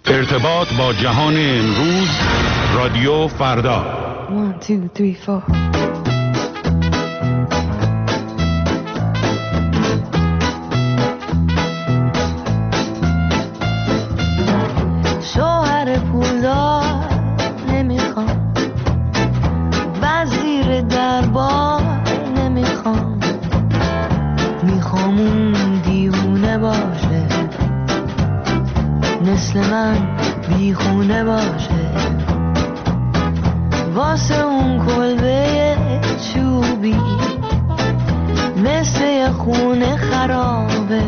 ارتباط با جهان امروز، رادیو فردا. 1 2 3 4 شوهر پولدار نمیخوام، وزیر دربار نمیخوام، میخوام اون دیوونه باشه، مثل من بیخونه باشه، واسه اون کلبه چوبی مثل یه خونه خرابه،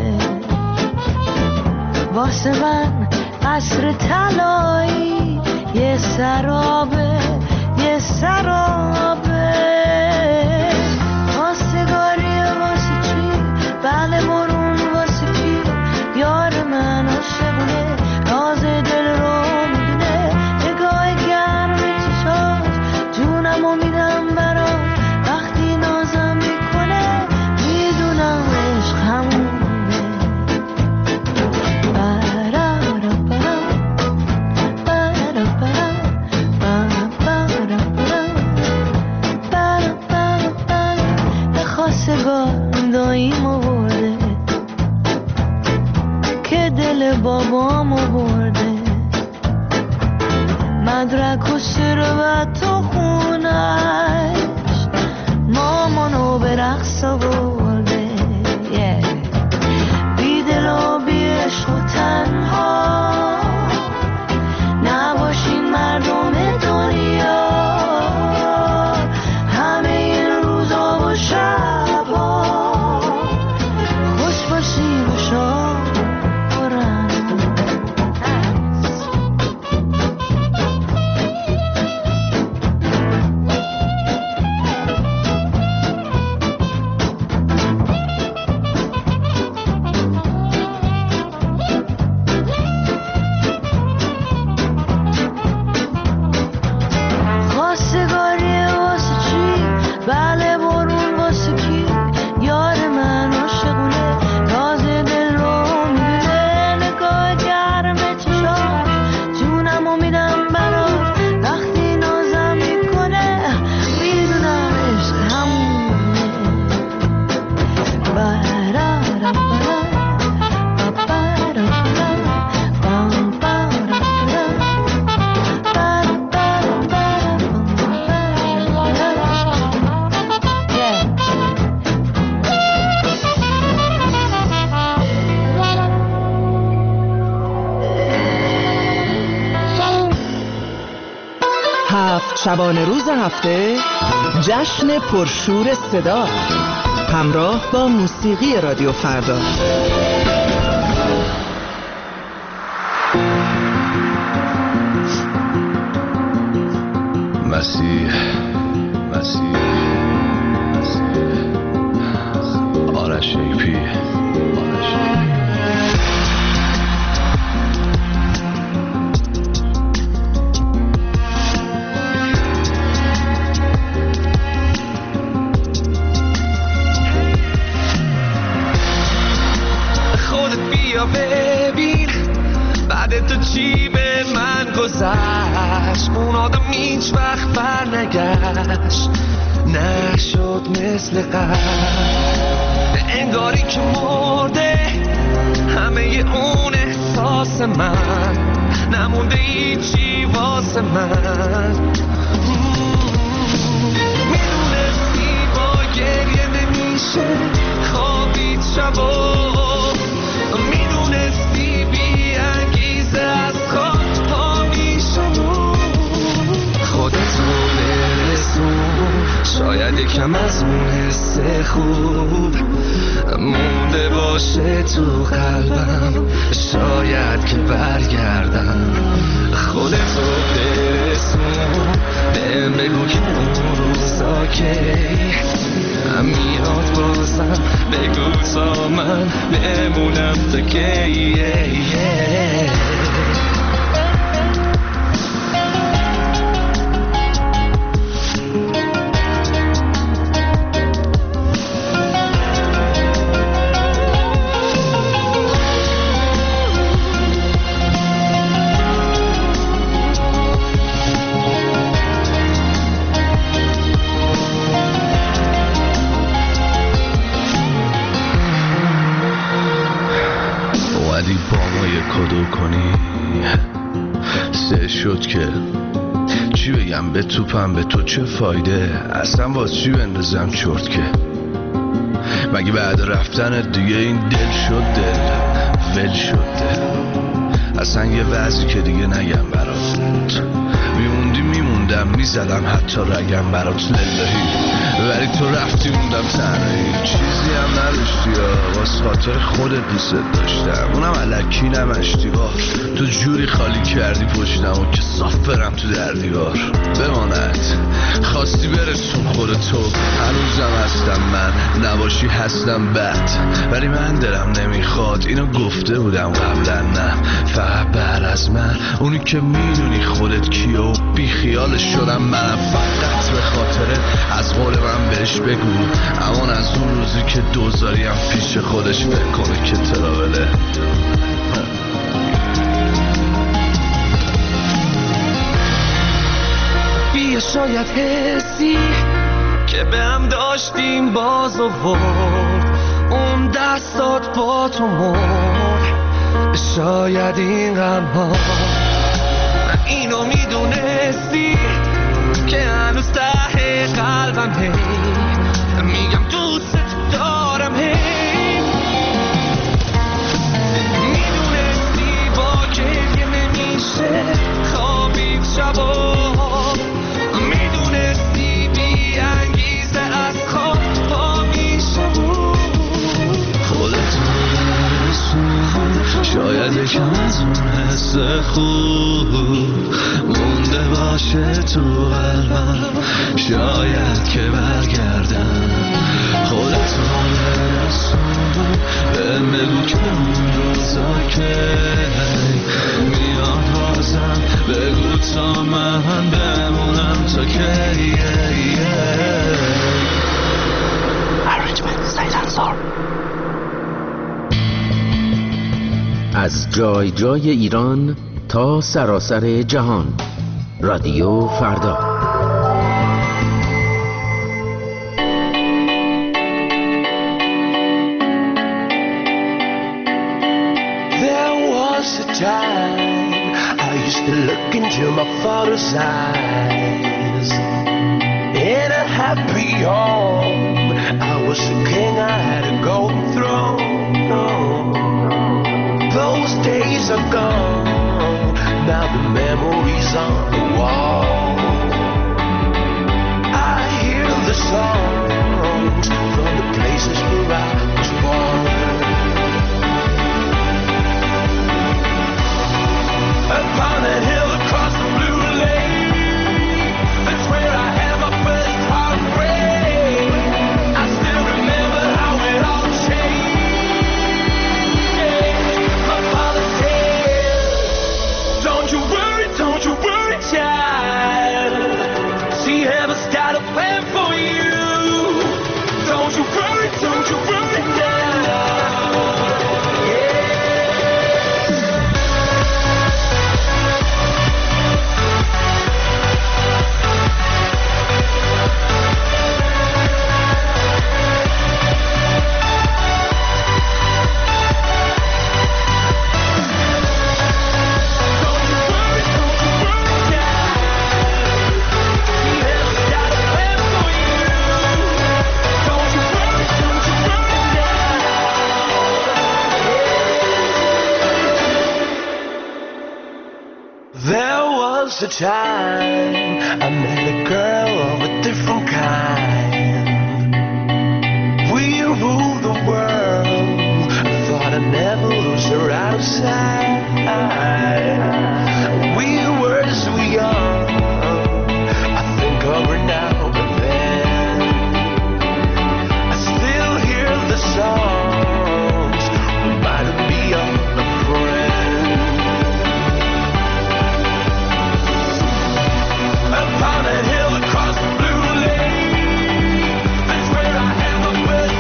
واسه من قصر طلایی یه سرابه، یه سرابه. خواستگاری واسه چی؟ بله برون واسه کی؟ یار من عاشقونه، راز دل رو میدونه، نگاه گرم چشاش جونمو میدم برات، وقتی نازم میکنه میدونم عشق همونه. داییمو برده که دل بابامو برده، مدرک و ثروت و خونش مامانو به رقص برده، بی دل و بی عشق و تنها نباشین مردم دنیا، همه این روزا و شبا خوش باشین و شاد برن. خواستگاری واسه چی؟ بله برون واسه کی؟ یار من عاشقونه، راز دل رو میدونه، نگاه گرم چشاش جونمو میدم برات، وقتی نازم میکنه میدونم عشق همونه. هفت شبانه روز هفته جشن پرشور صدا همراه با موسیقی رادیو فردا. مسیح آرش شیپی. خودت بیا ببین بعد تو چی به من گذشت، اون آدم هیچ وقت بر نگشت، نشد مثل قبل، انگاری که مرده همه اون احساس من، نمونده هیچی واسه من. میدونستی با گریه نمیشه خوابید شبا، میدونستی بی انگیزه از خواب پا میشم، خودتو برسون، شاید یکم از اون حس خوب مونده باشه تو قلبم، شاید که برگردم. خودتو برسون، بهم بگو که اون روزا که میاد بازم، بگو تا من بمونم تا کی. و یه کدو کنی. سه شد که چی بگم به توپم، به تو چه فایده، اصلا واسه چی بندازم چرت که. مگه بعد رفتنت دیگه این دل شد دل، ول شد دل. اصلا یه وضعی که دیگه نگم برات، میموندی میموندم، میزدم حتی رگم برات للهی. ولی تو رفتی موندم تنهایی، چیزی هم نداشتی یا واسه خاطر خودت دوست داشتم، اونم الکی نمشتی. تو جوری خالی کردی پشتم و که صاف برم تو در دیوار. بماند خواستی برسون خودتو، هنوزم هستم من، نباشی هستم بد. ولی من دلم نمیخواد، اینو گفته بودم قبلا، نه فقط بعد از من. اونی که میدونی خودت کیه و بی خیالش شدم منم، فقط به خاطر از قول من بهش بگو. امان از اون روزی که دوزاریم پیش خودش بکنه که تراوله. بیا شاید حسی که به هم داشتیم باز آورد، اون دستات با تو مرد. شاید این غم‌ها اینو میدونستی که هنوز ته قلبم هی میگم دوست دارم، هی میدونستی با گریه نمیشه خوابید شبا، میدونستی بی انگیزه از خواب پا میشه بود. خودتو برسون، شاید یکم از اون حس خوب مونده باشه تو قلبم، شاید که برگردم. خودتو برسون، بهم بگو که اون روزا که میاد بازم، بگو تا من بمونم تا که از جای جای ایران تا سراسر جهان، رادیو فردا. There was a time I used to look into my father's eyes. In a happy home, I was a king, I had a golden throne. Those days are gone, now the memories on the wall. I hear the songs from the places where I was born. Upon a hill across the blue lake, that's where I had my first heartbreak. I still remember how it all changed. My father said, don't you worry, child. She has got a plan for you. Don't you worry now. There was a time I met a girl of a different kind. We ruled the world, I thought I'd never lose her outside. We were so young, I think of her now and then. I still hear the songs, reminding me of a friend. Upon a hill across the blue lake, that's where I had my first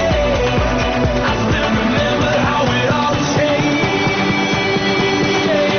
heartbreak. I still remember how it all changed.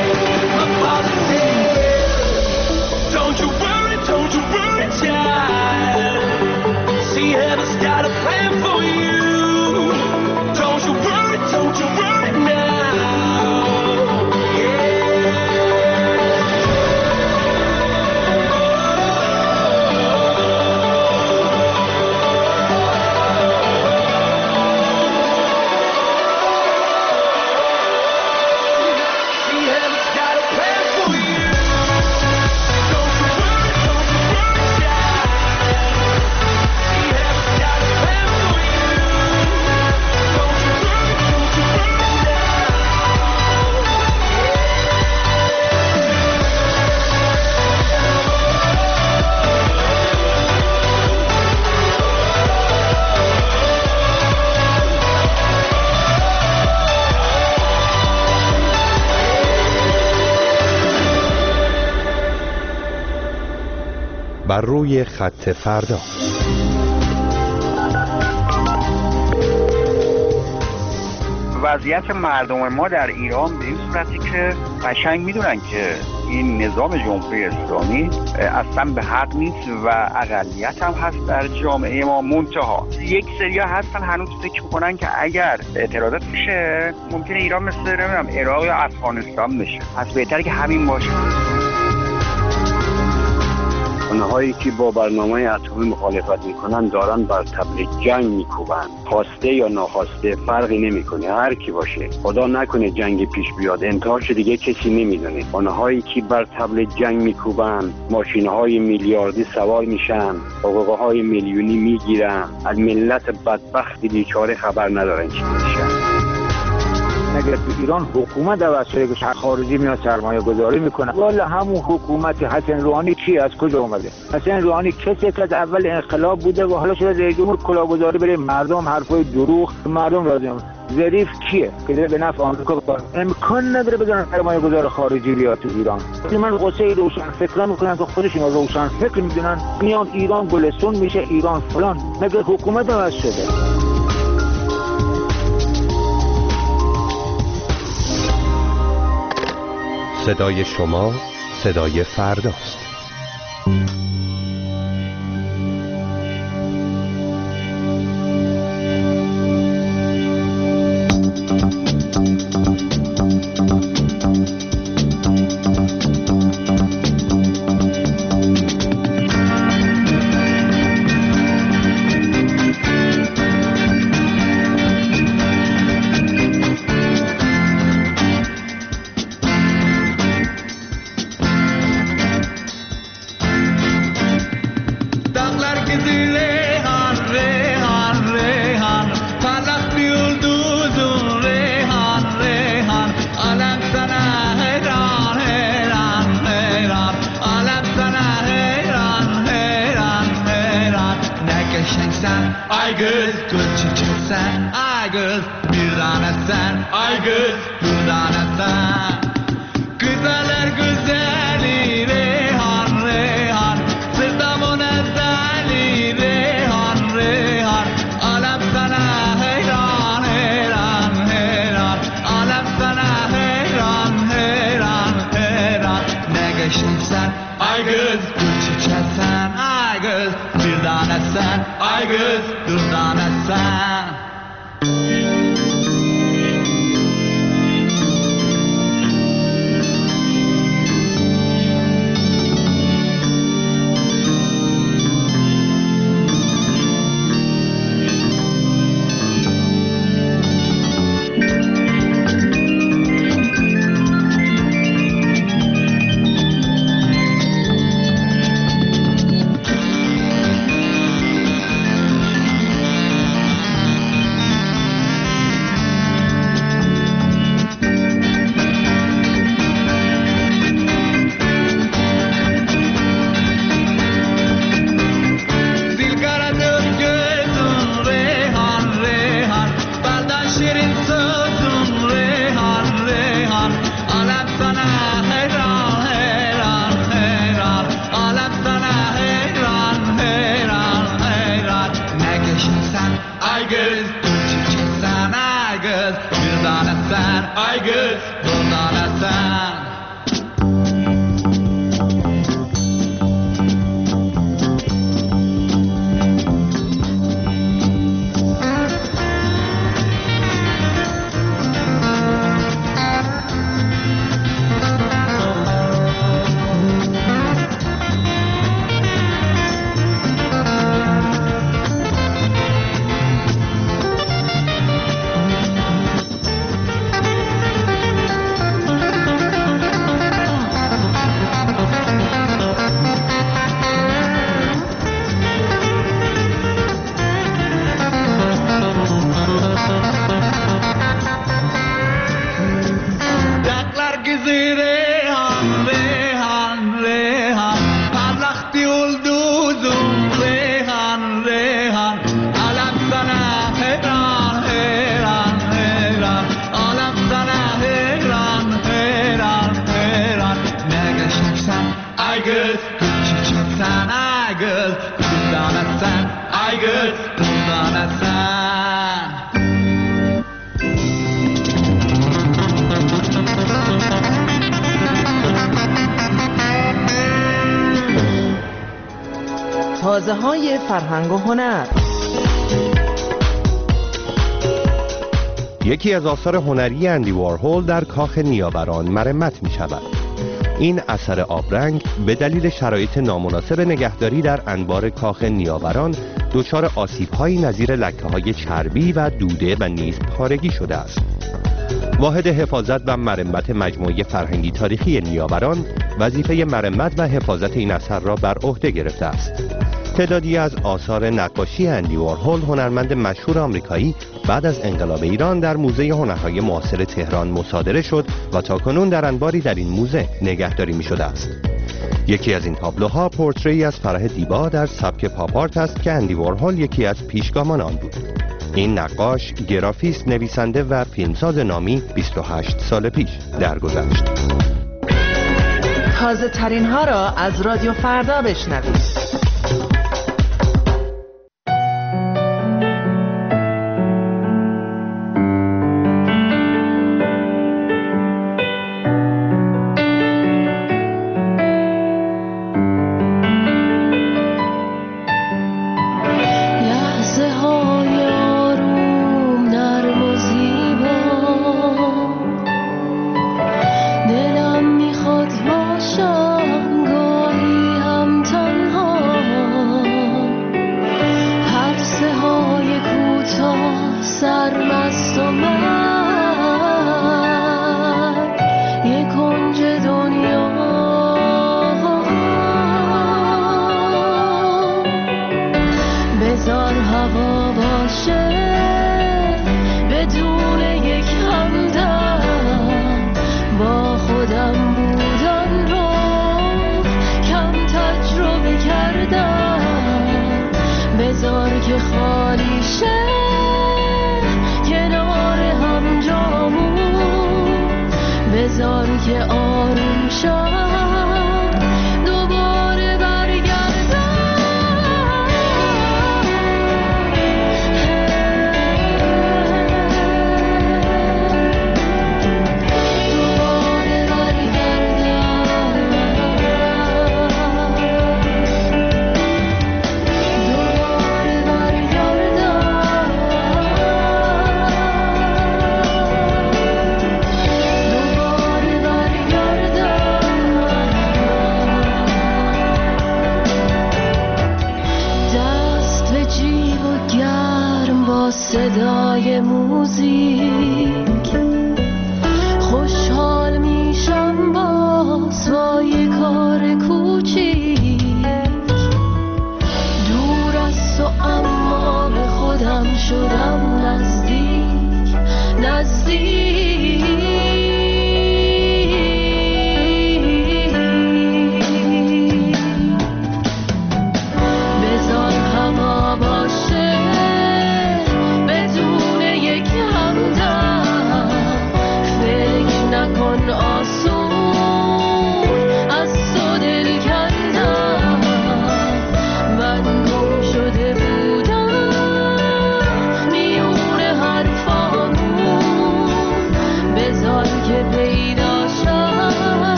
بر روی خط فردا. وضعیت مردم ما در ایران به این صورتی که قشنگ میدونن که این نظام جمهوری اسلامی اصلا به حق نیست و اقلیت هم هست در جامعه ما. منتها یک سری هستن هنوز فکر میکنن که اگر اعتراضات بشه ممکنه ایران مثل نمیدونم عراق یا افغانستان بشه، پس بهتره که همین باشه. اونهایی که با برنامه اتمی مخالفت میکنن دارن بر طبل جنگ میکوبن، خواسته یا ناخواسته فرقی نمیکنه، هر کی باشه. خدا نکنه جنگ پیش بیاد، انتهاش دیگه کسی نمیدونه. اونهایی که بر طبل جنگ میکوبن ماشینهای میلیاردی سوار میشن، حقوقهای میلیونی میگیرن، از ملت بدبخت بیچاره خبر ندارن چی میشه. اگر تو ایران حکومت عوض شده که خارجی میاد سرمایه گذاری میکنه، والا همون حکومت حسن روحانی کی از کجا اومده؟ حسن روحانی کسی که از اول انقلاب بوده و حالا شده رئیس جمهور کلاهگذاری بره مردم حرفای دروغ مردم راضی. ظریف کیه که به نفع آمریکا بکنه؟ امکان نداره بذارن سرمایه گذار خارجی بیاد تو ایران. من قصه روشن فکران میکنن که خودشون روشن فکر میدونن میان ایران گلستون میشه، ایران فلان. مگه حکومت عوض شده؟ صدای شما صدای فرداست. تازه‌های فرهنگ و هنر. یکی از آثار هنری اندی وارهول در کاخ نیاوران مرمت می شود. این اثر آبرنگ به دلیل شرایط نامناسب نگهداری در انبار کاخ نیاوران دچار آسیب‌هایی نظیر لکه‌های چربی و دوده و نیز پارگی شده است. واحد حفاظت و مرمت مجموعه فرهنگی تاریخی نیاوران وظیفه مرمت و حفاظت این اثر را بر عهده گرفته است. تعدادی از آثار نقاشی اندی وارهول، هنرمند مشهور آمریکایی، بعد از انقلاب ایران در موزه هنرهای معاصر تهران مصادره شد و تاکنون در انباری در این موزه نگهداری می شده است. یکی از این تابلوها پورتری از فرح دیبا در سبک پاپ آرت است که اندی وارهول یکی از پیشگامان آن بود. این نقاش، گرافیست، نویسنده و فیلمساز نامی 28 سال پیش درگذشت. تازه ترین ها را از رادیو فردا بشنوید.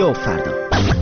رادیو فردا.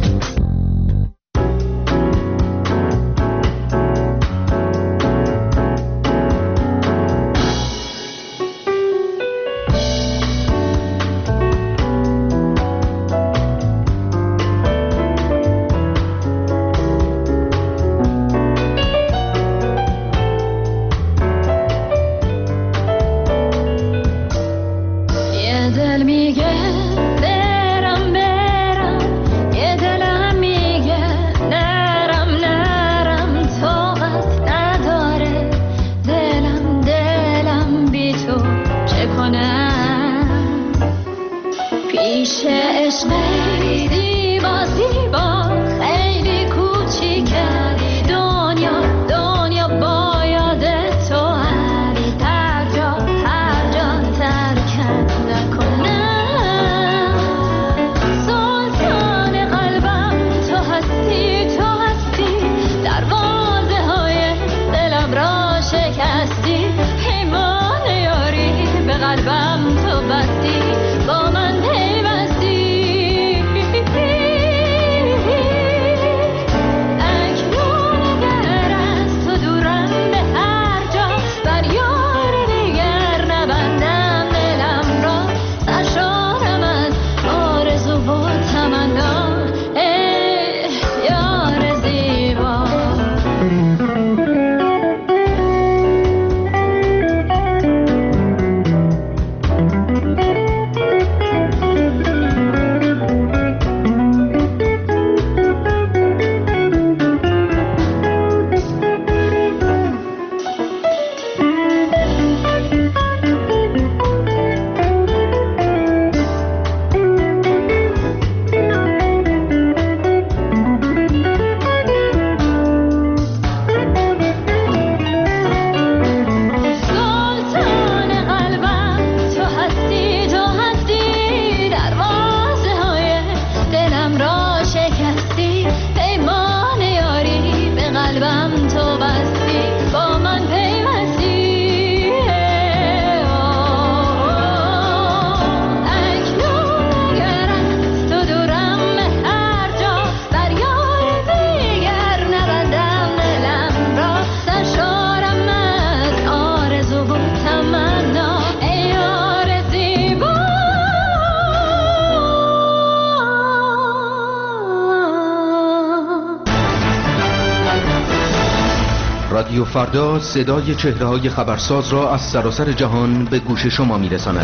رادیو فردا صدای چهره‌های خبرساز را از سراسر جهان به گوش شما می‌رساند.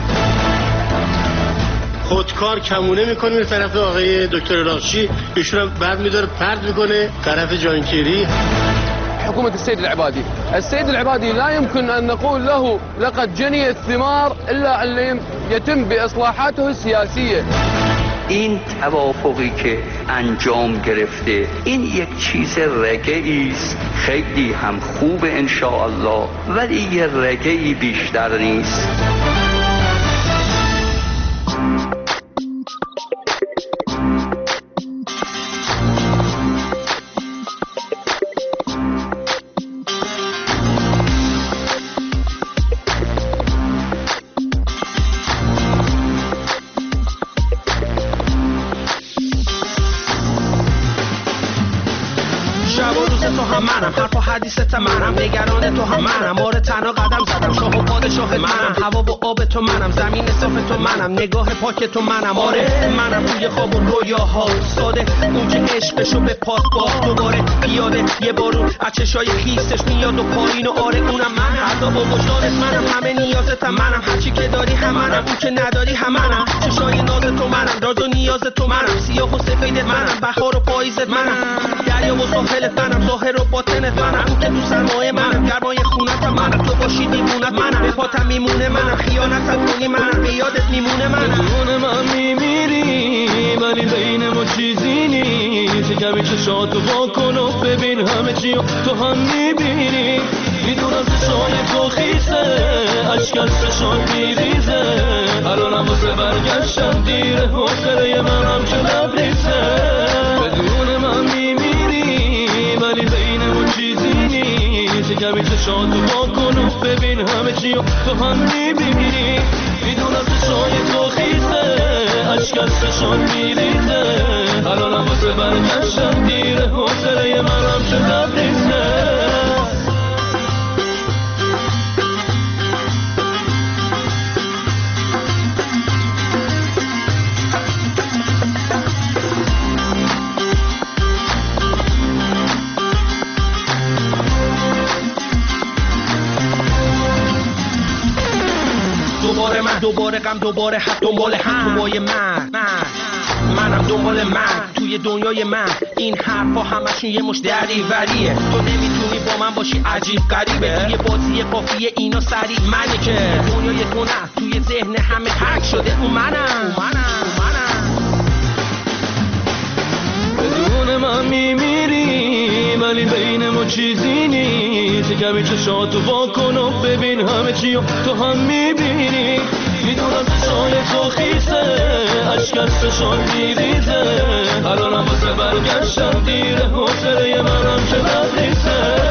خودکار کمونه میکنه به طرف آقای دکتر راشی، ایشون هم بعد میداره پرد میکنه طرف جانکیری. حكومة السيد العبادي لا يمكن أن نقول له لقد جني الثمار إلا أن يتم بإصلاحاته السياسية. این توافقی که انجام گرفته این یک چیز رگه‌ای است، خیلی هم خوب ان شاء الله، ولی یه رگه‌ای بیشتر نیست. منم نگران تو هم منم، آره تنها قدم زدم، شاه و پادشاه منم، هوا و آب تو منم، زمین صاف تو منم، نگاه پاک تو منم، آره منم روی خواب و رویاها ساده اوج عشقشو به پاس باز دوباره پیاده یه بارون از چشای خیسش میاد و پایین و آره اونم من، عذاب و وجدانت منم، همه نیازتم منم، هرچی که داری هم منم، اون که نداری هم منم، چشای ناز تو منم، راز و نیاز تو منم، سیاه و سفید منم، بهار و پاییزت منم، دریا و ساحلت منم، ظاهر و باطنت منم، اون که تو سرمایه منم، گرمای خونتم منم، تو باشی دیوونت منم، به پاتم میمونه منم، خیانتم کنی منم، به یادت میمونه منم، بدون من میمیری ولی بین ما چیزی نیست، کمی چشاتو واکن و ببین همه چی تو هم میبینی، میدونم چشای تو خیسه اشک از چشات میریزه، الانم واسه برگشتن دیره، حوصله منم که لبریزه، بدون من میمیری ولی بین ما چیزی نیست، کمی چشاتو واکن و ببین همه چی تو هم میبینی، میدونم چشای تو خیسه عشق از چشام میریزه الانم واسه برگشتن دیره حوصله منم شده بریزه دوباره غم دوباره حد دنبال هم توی منم دنبال من توی دنیای من این حرفا همشون یه مش دریوریه تو نمیتونی با من باشی عجیب غریبه توی بازی قافیه اینا سریع منی که دنیای تو نه توی ذهن همه حک شده اون منم بدون من میمیری ولی بین ما چیزی نیست کمی چشاتو واکن و ببین همه چی تو هم میبینی میدونم چشای تو خیسه عشق از چشام میریزه الانم واسه برگشتن دیره حوصله منم که بریزه